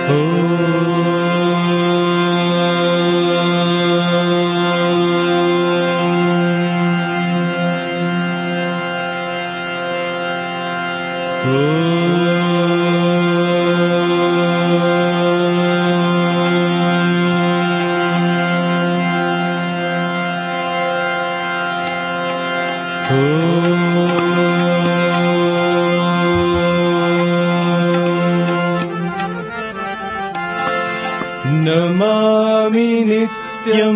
नमामि नित्यं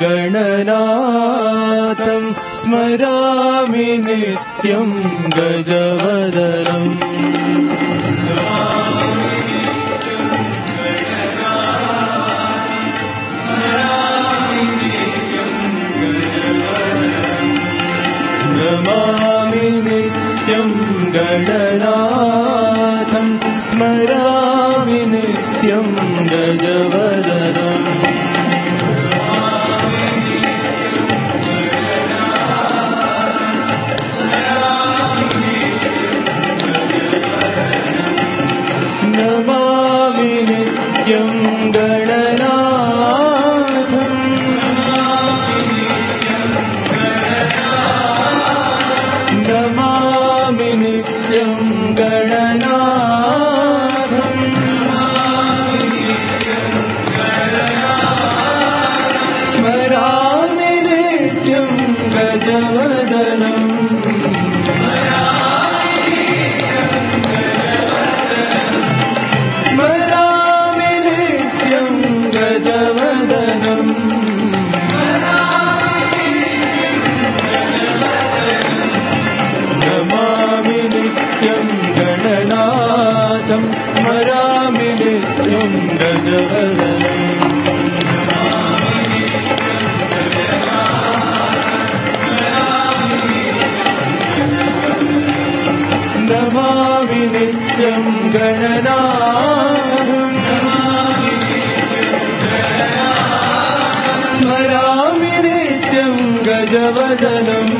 गणनाथं स्मरामि नित्यं गजवदनम् नमामि नित्यं गणनाथं स्मरामि नित्यं गजवदनम् नमामि नित्यं गणनाथं नमामि नित्यं गणनाथं स्मरामि नित्यं गजवदनम् स्मरामि नित्यं गजवदनम् नमामि नित्यं गणनाथं स्मरामि नित्यं गजवदनम् नमामि नित्यं गणनाथं स्मरामि नित्यं गजवदनम्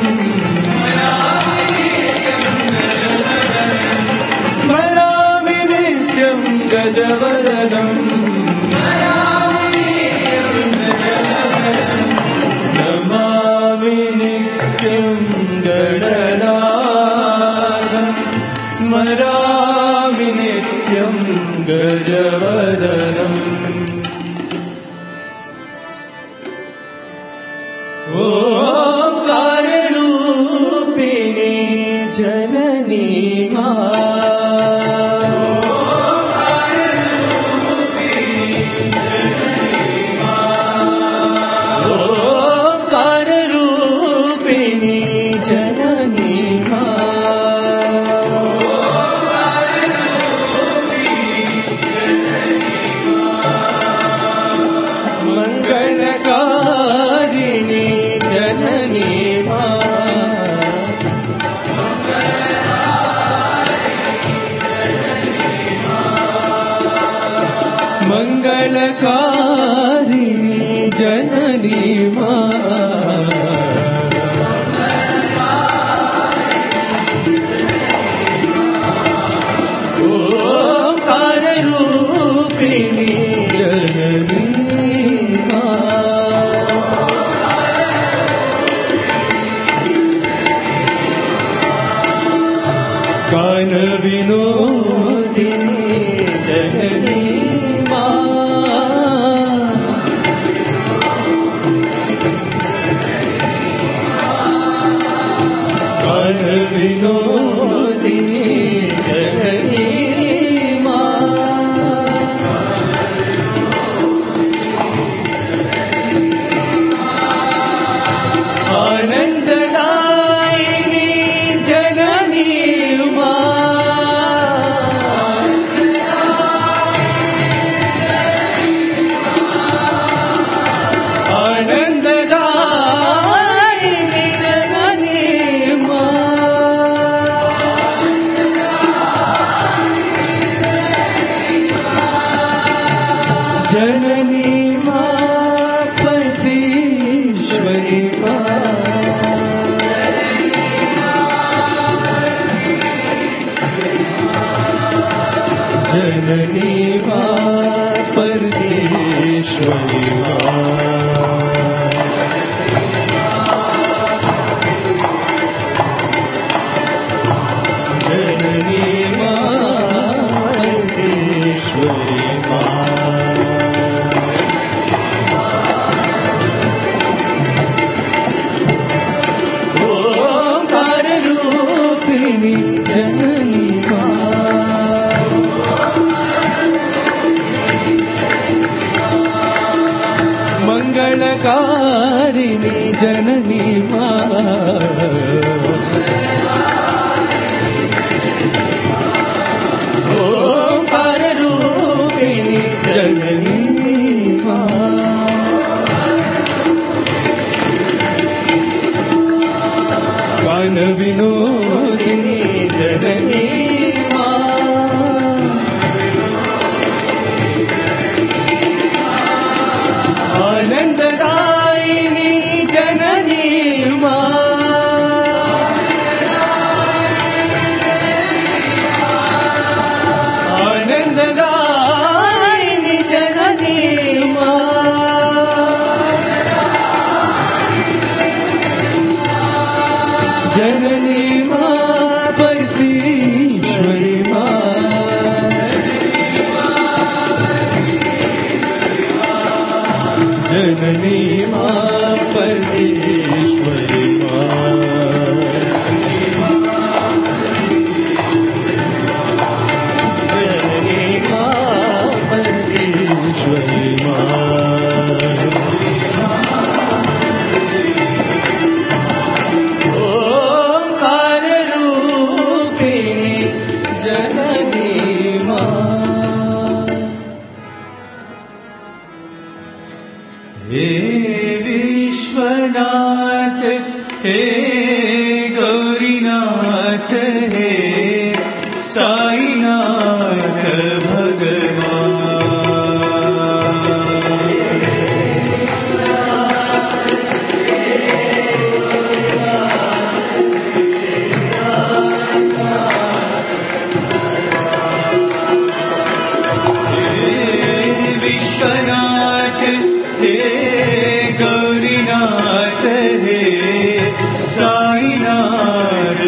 स्मरामि नित्यं गजवदनम् नमामि नित्यं गणनाथं स्मरामि नित्यं गजवदनम् ओंकाररूपिणी जननी ओंकाररूपिणी जननी मंगलकारिणी जननी मंगलकारिणी जननी ओंकाररूपिणी जननी गान विनोदिनी जननी गान विनोदिनी जननी आनंददायिनी जननी आनंददायिनी जननी जननी पतीश्वरी जननी माँ परमेश्वरी जननी माँ परमेश्वरी ओंकार रूपिणी जननी मंगलकारिणी जननी ओंकार रूपिणी जननी गान विनोदिनी जननी आनंददायिनी जननी आनंददायिनी जननी जननी परमेश्वरी जननी परमेश्वरी जननी परमेश्वरी ओंकार रूपिणी जननी हे विश्वनाथ हे गौरीनाथ हे साईनाथ भगवान विश्वनाथ हे गौरीनाथ हे साईनाथ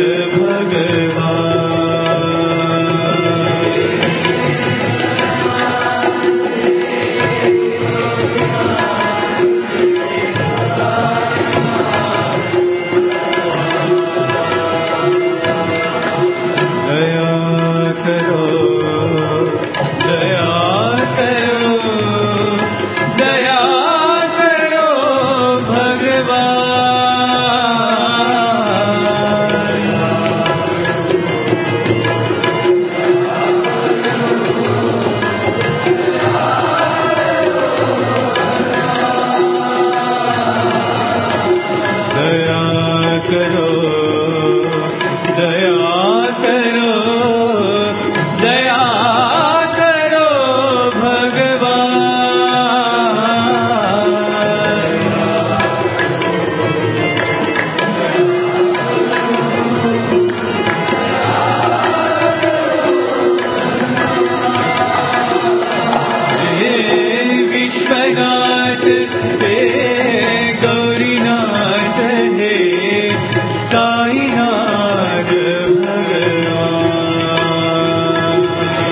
भगवान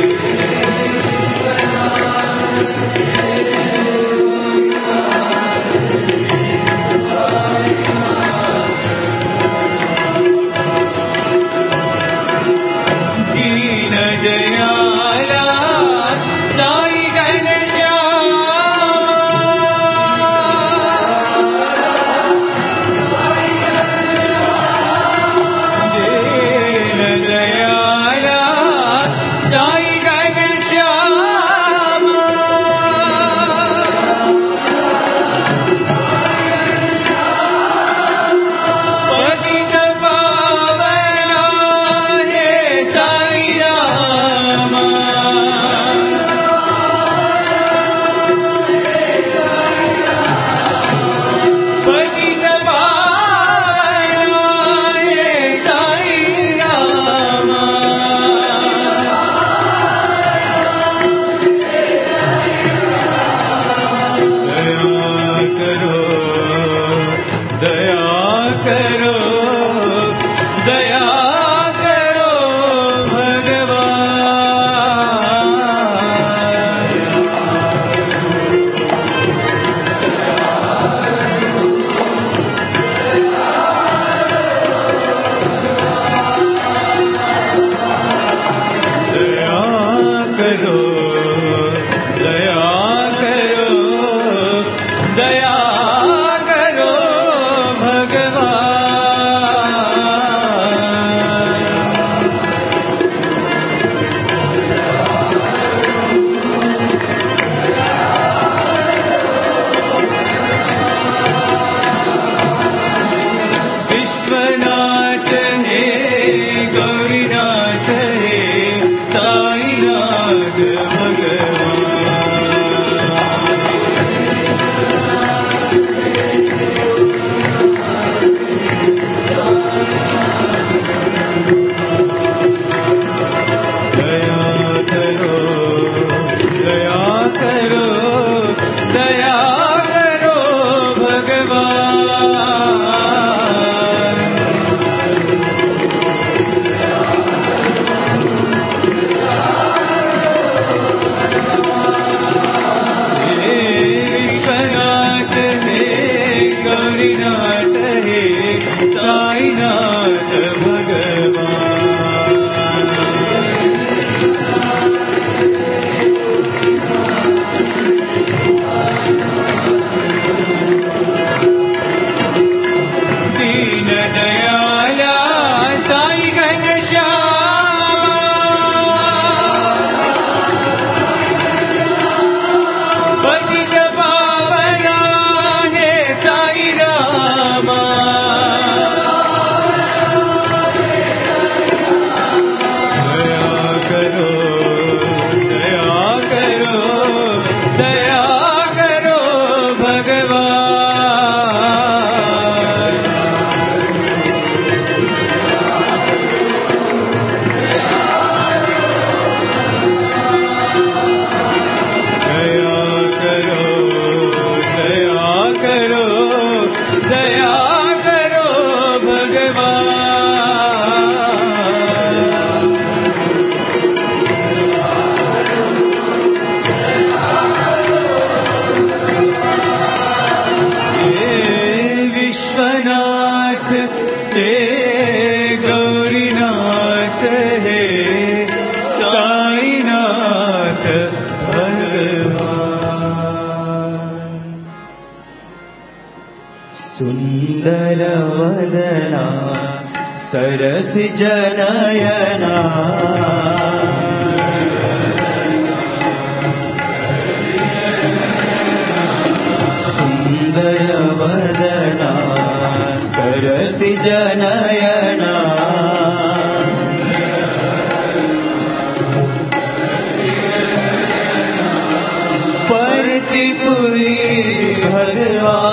सुन्दरवदना सरसिजनयना सुन्दरवदना सरसिजनयना परतिपुरी भगवान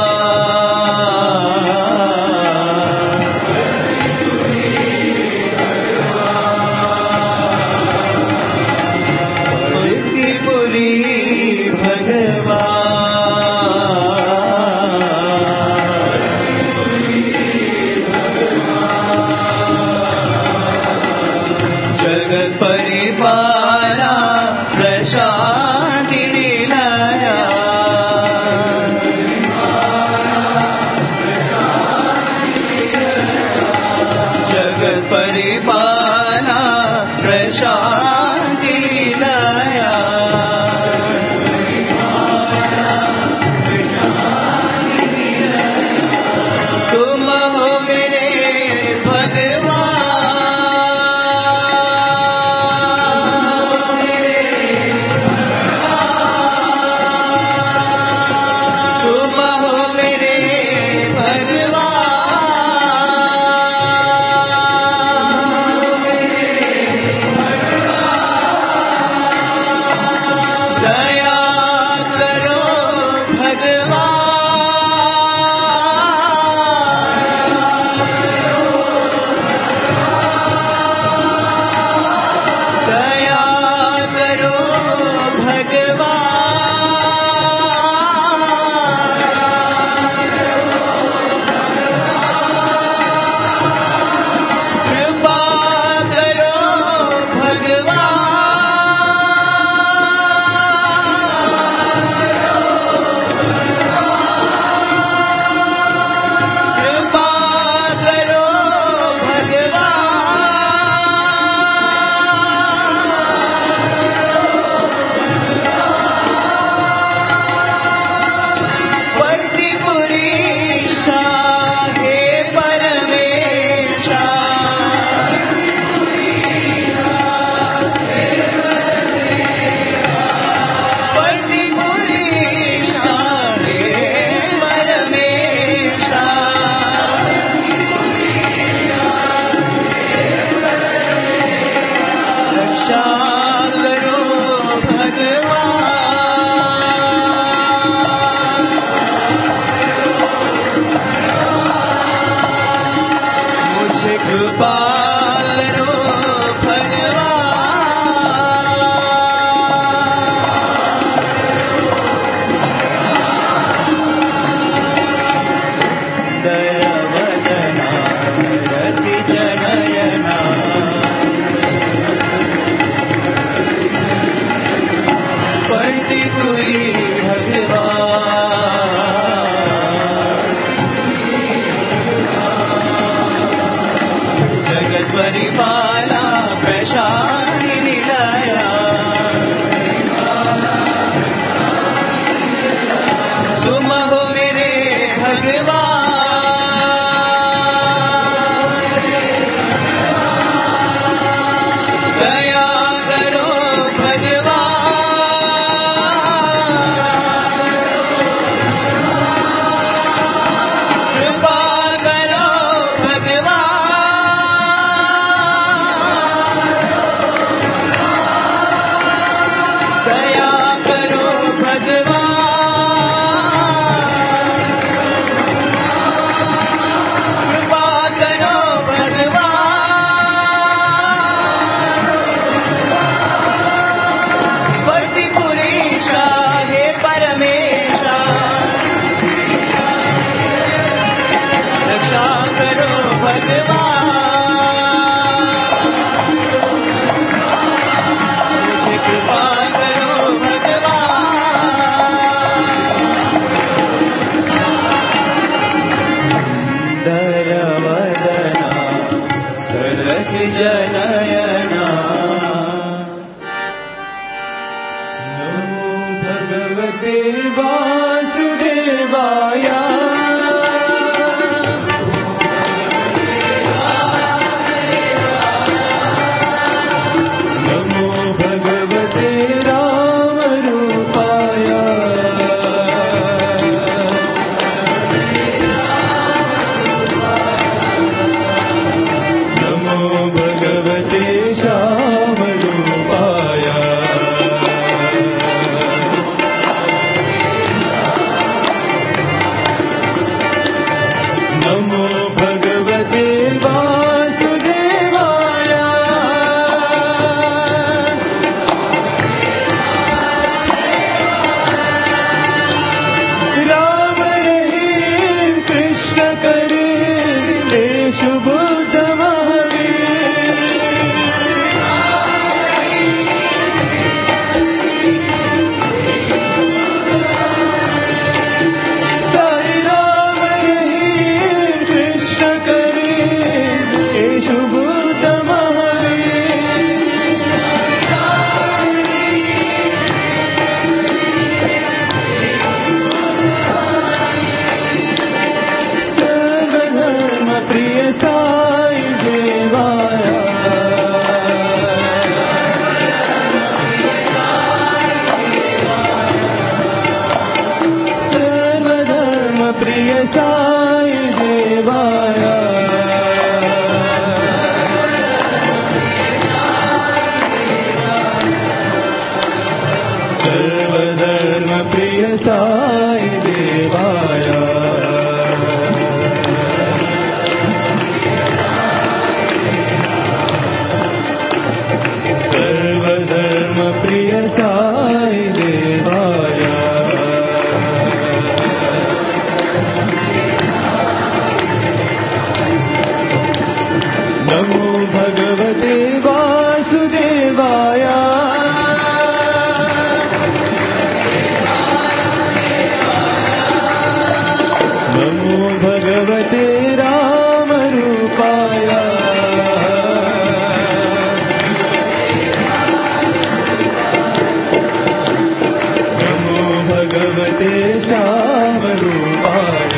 भगवते वासुदेवाय नमो भगवते रामरूपाय नमो भगवते श्यामरूपाय नमो भगवते वासुदेवाय राम रहीम कृष्ण करीम येशु बुद्ध महावीर साई राम रहीम कृष्ण करीम येशु बुद्ध महावीर सर्वधर्म प्रिय साई देवाय सर्वधर्म प्रिय साई देवाय सर्वधर्म प्रिय साई देवाय सर्वधर्म प्रिय साई देवाय नमो भगवते वासुदेवाय नमो भगवते रामरूपाय नमो भगवते श्यामरूपाय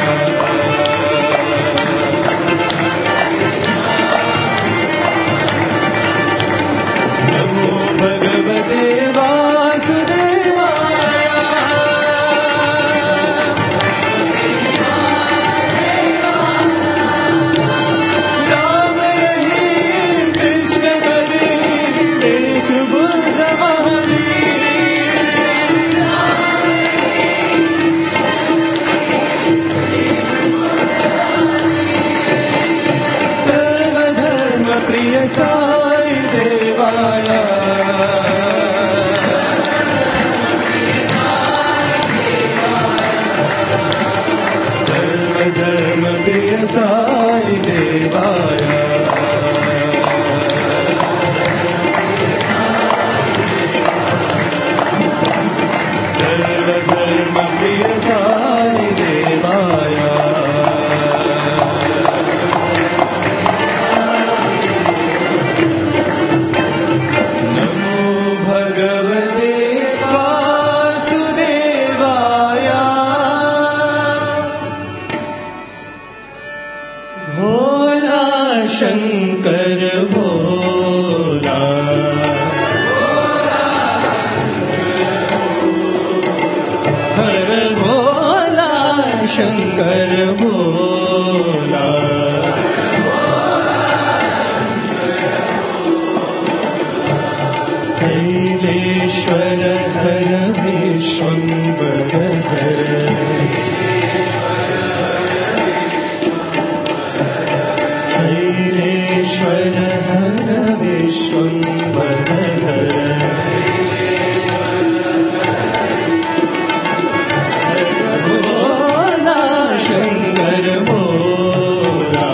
नमो भगवते वासुदेवाय राम रहीम कृष्ण करीम येशु बुद्ध सर्वधर्म प्रिय साई देवाय सर्वधर्म प्रिय साई देवाय सर्वधर्म प्रिय साई देवाय नमो भगवते वासुदेवाय भोला शंकर भोला हर भोला शंकर भोला शैलेश्वर हर विश्वंभर हर शैलेश्वर हर विश्वंभर हर भोला शंकर भोला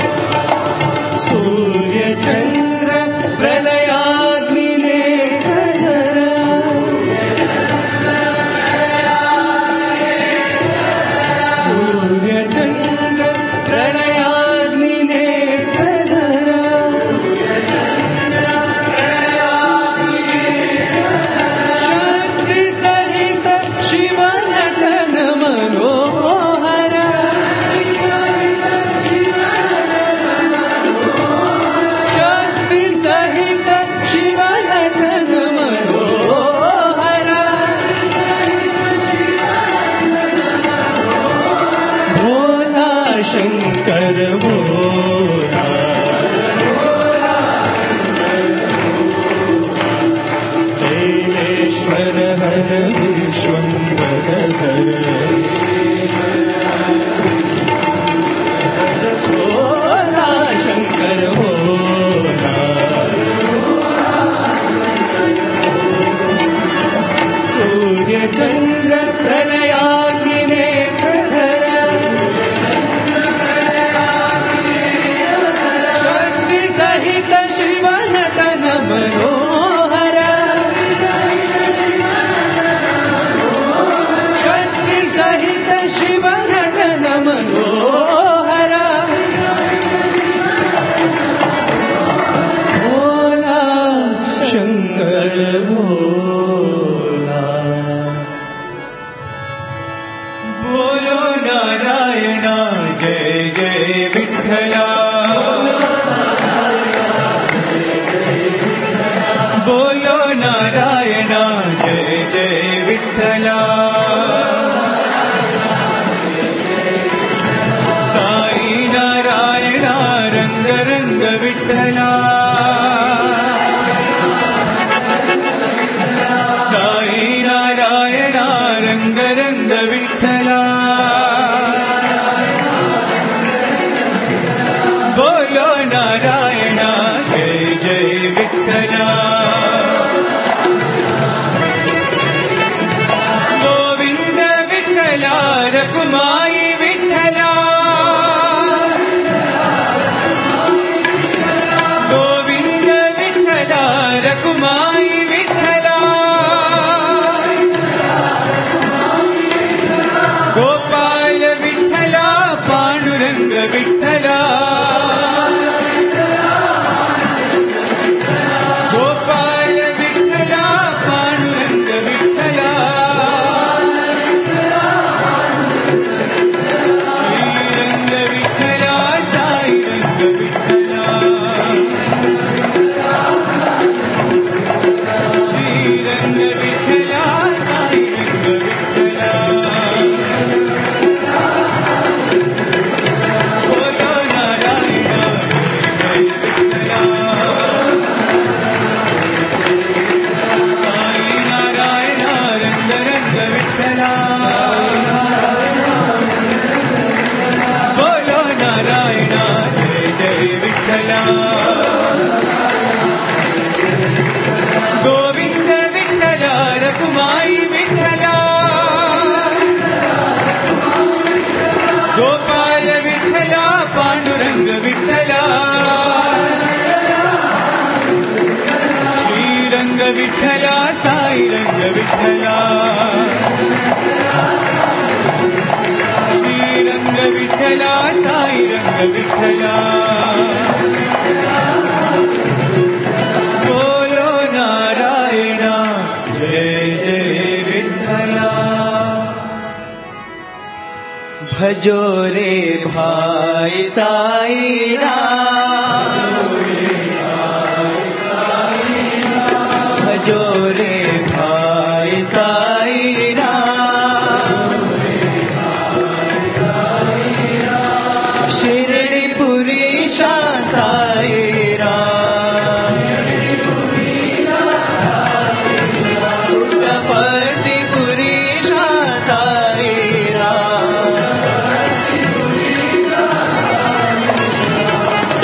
सूर्य चंद्र प्रलयाग्नि विठ्ठला साई नारायण रंग रंग विठ्ठला बोलो नारायण जय जय विठ्ठला गोविंद विठ्ठला रखुमाई विठ्ठला गोविंद विठ्ठला रखुमाई विठ्ठला गोपाल विठ्ठला पांडुरंग विठ्ठला गोपाल विठ्ठला पांडुरंग विठ्ठला श्रीरंग विठ्ठला साई रंग विठ्ठला श्रीरंग विठ्ठला साई रंग विठ्ठला बोलो नारायण जय विठ्ठला साई नारायण रंग रंग विठ्ठला बोलो नारायण जय जय विठ्ठला गोविंद विठ्ठला रखुमाई विठ्ठला गोपाल विठ्ठला पांडुरंग विठ्ठला श्रीरंग विठ्ठला साई रंग विठ्ठला श्रीरंग विठ्ठला साई रंग विठ्ठला बोलो नारायण जय जय विठ्ठला भजो रे भाई साई राम भजो रे भाई साई राम शिरडीपुरी साई राम पुट्टपर्तीपुरी साई राम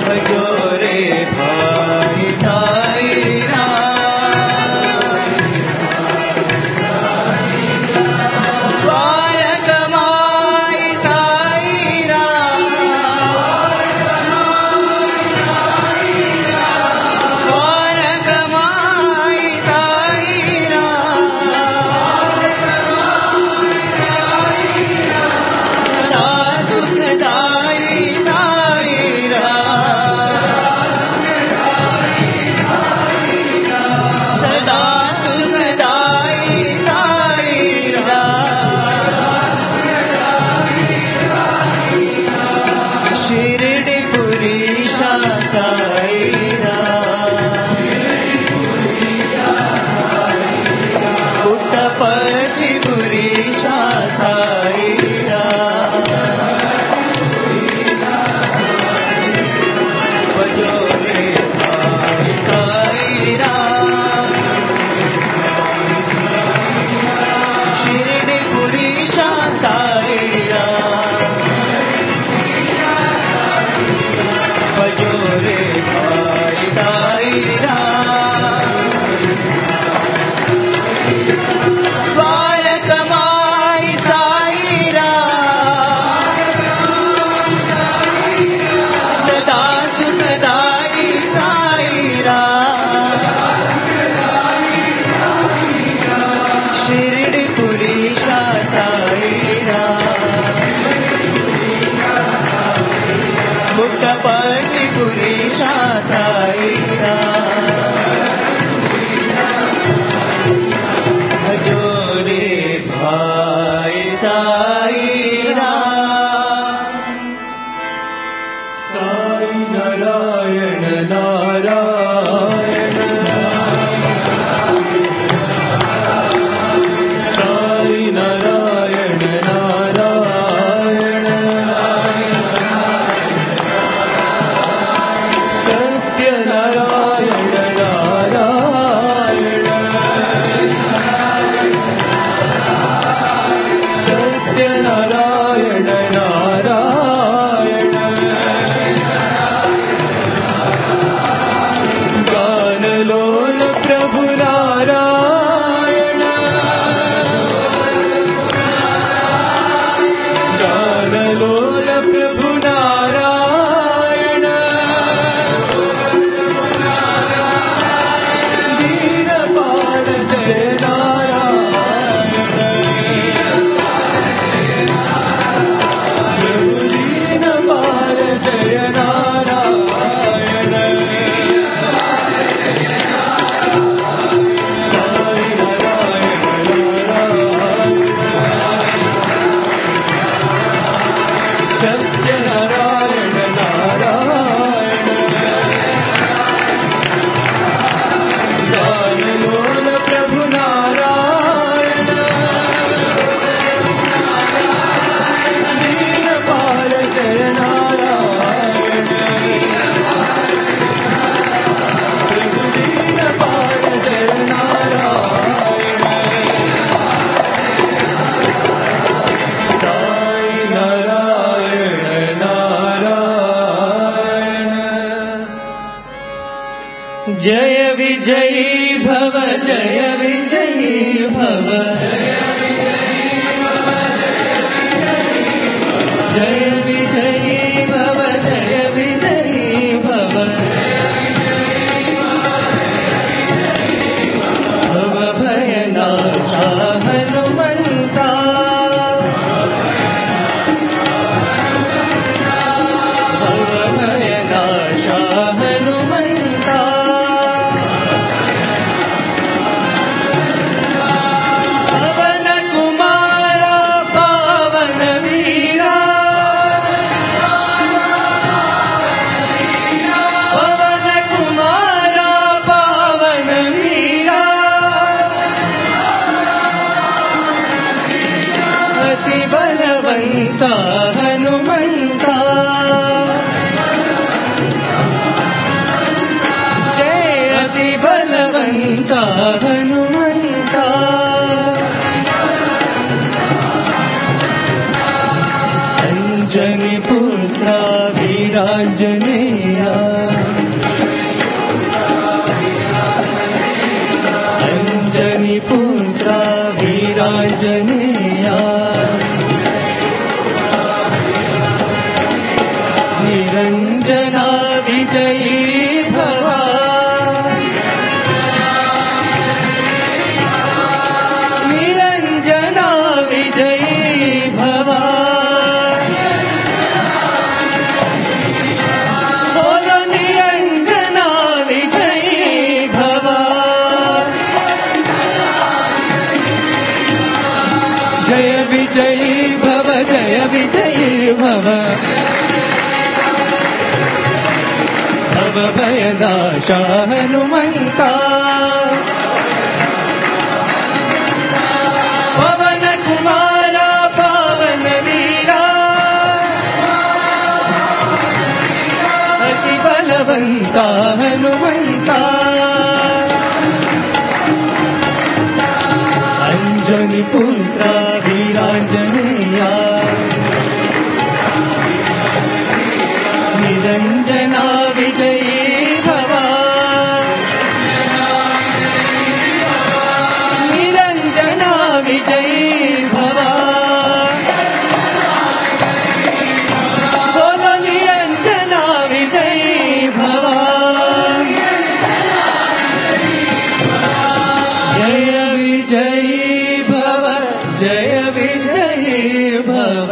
जय विजयी भव जय विजयी भव जय विजयी भव जय विजयी भव भव भयनाशा हनुमन्ता भव भयनाशा हनुमन्ता पवन कुमारा पावन वीरा पवन कुमारा पावन वीरा अति बलवंता हनुमंता जय अति बलवंता हनुमंता अंजनी पुत्रा वीरांजनेया अंजनी पुत्रा वीरांजनेया निरंजना विजयी भवा निरंजना विजयी भवा बोलो निरंजना विजयी भवा जय विजयी भव जय विजयी भव भव भयनाशा हनुमन्ता पवन कुमारा पावन वीरा अति बलवंता हनुमन्ता अंजनी पुत्रा वीरांजनेया निरंजना विजयी भवा निरंजना विजयी भवा बोलो निरंजना विजयी भवा जय विजयी भव जय विजयी भव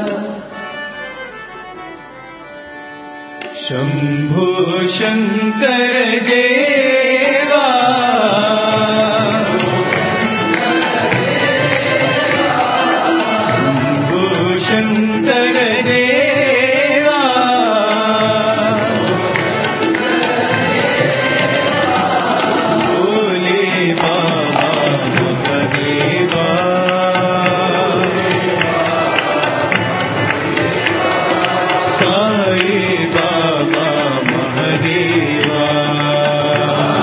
शंभो शंकर देवा शंभो शंकर देवा भोले बाबा महादेवा साई बाबा महादेवा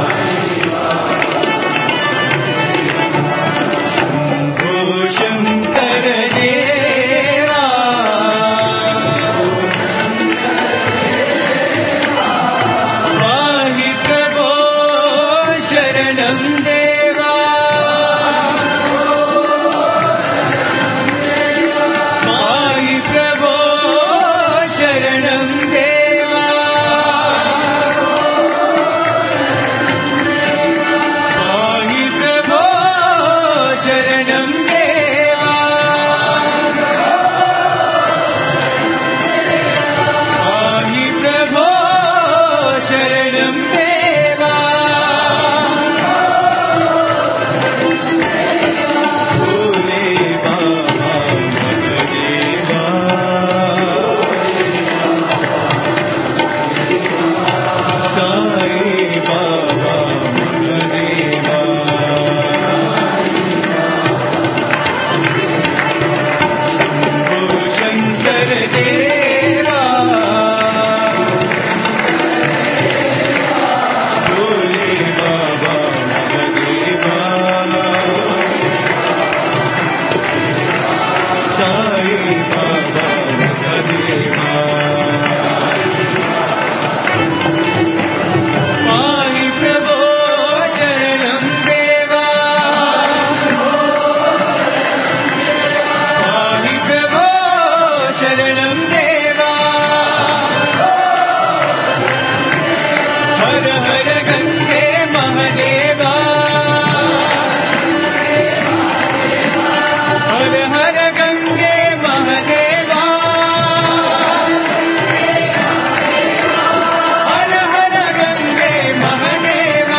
हर गंगे महादेवा हर हर गंगे महादेवा हर हर गंगे महादेवा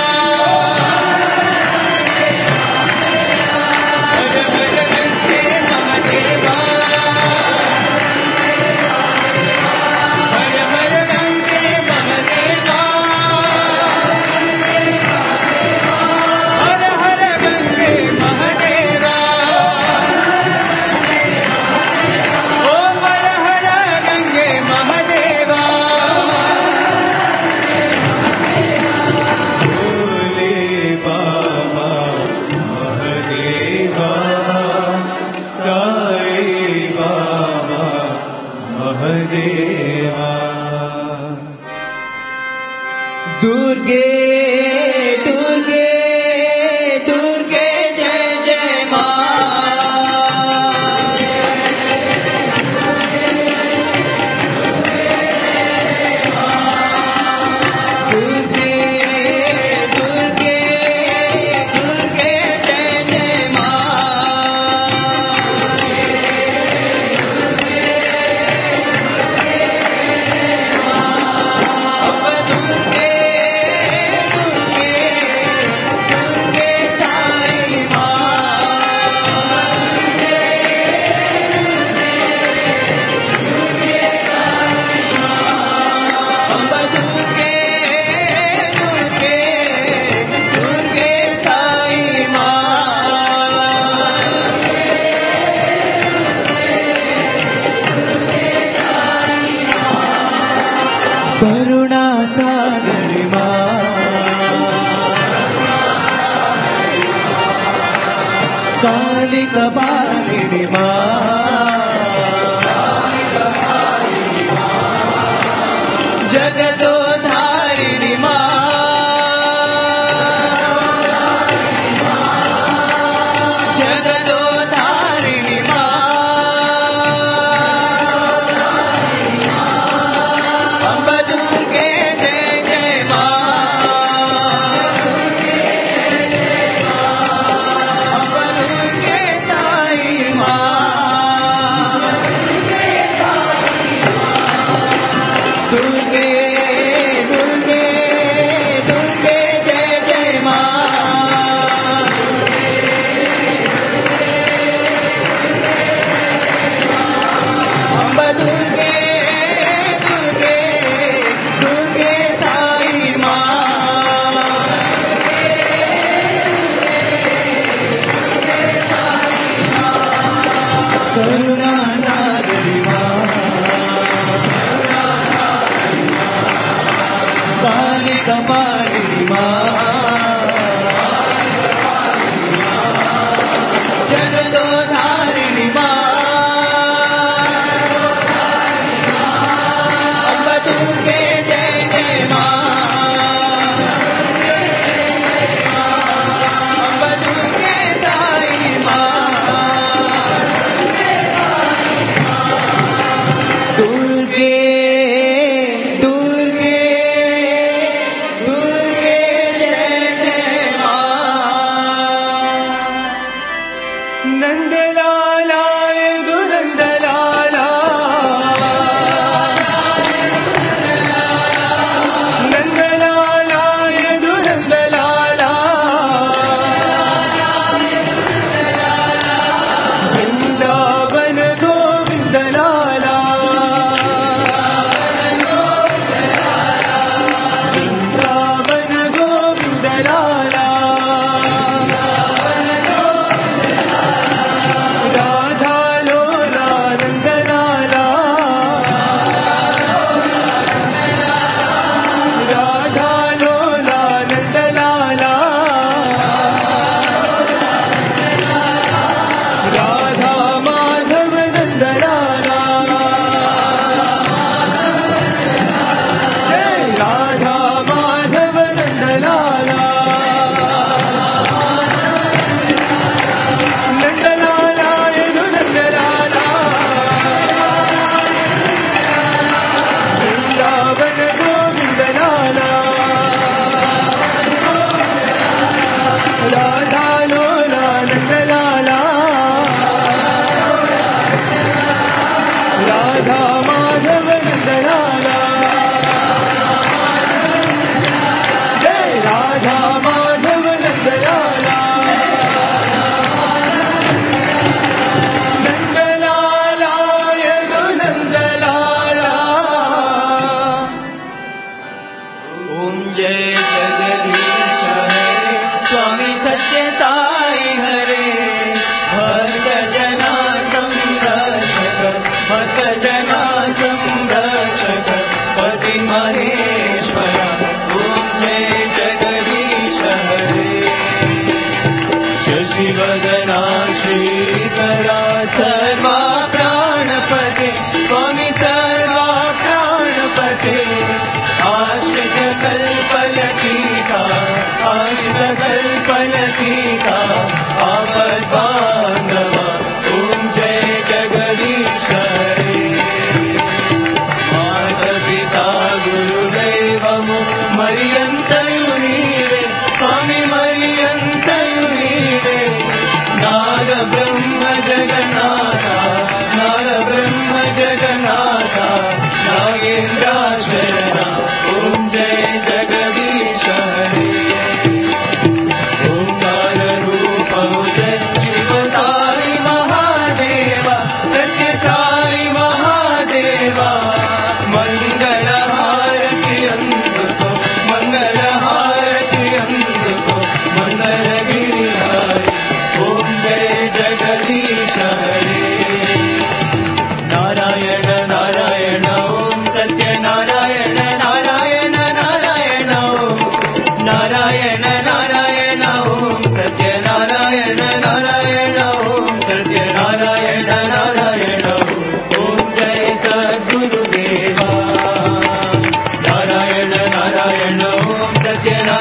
हर हर गंगे महादेवा हर हर गंगे महादेवा हर हर गंगे महादेवा ओम हर हर गंगे महादेवा भोले बाबा महादेवा साईं बाबा महादेवा दुर्गे दुर्गे दुर्गे जय जय मां दुर्गे दुर्गे दुर्गे जय जय मां अब दुर्गे दुर्गे दुर्गे साईं अब दुर्गे दुर्गे दुर्गे साईं करुणा सागर कालिक बालिनी जगदोधारिणी जगदोधारिणी अम्ब दुर्गे जय जय अम्ब दुर्गे साईं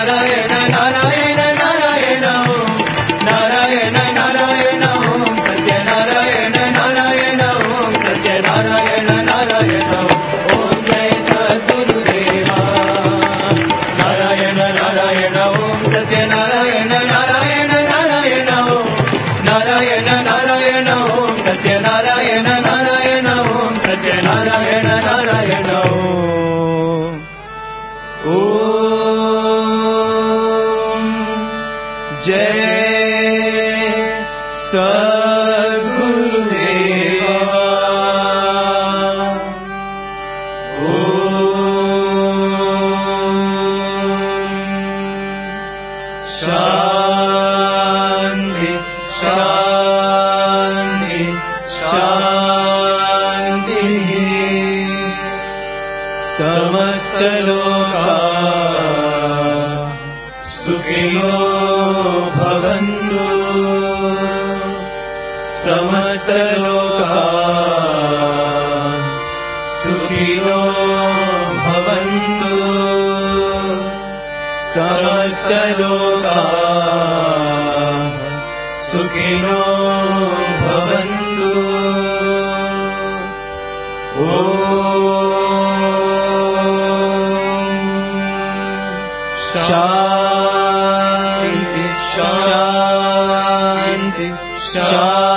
నారాయణ నారాయణ నారాయణ ఓం నారాయణ నారాయణ ఓం సత్యనారాయణ నారాయణ ఓం సత్యనారాయణ నారాయణ ఓం జై సద్గురుదేవా నారాయణ నారాయణ ఓం సత్యనారాయణ నారాయణ నారాయణ ఓం నారాయణ నారాయణ ఓం సత్యనారాయణ నారాయణ ఓం సత్యనారాయణ నారాయణ ఓం జయ సద్గురుదేవా శాంతి శాంతి శాంతి సమస్తలోకా సుఖినో భవంతు సమస్తలోకా సుఖినో భవంతు సమస్తలోకా సుఖినో భవంతు ఓం శాంతి శాంతి శాంతి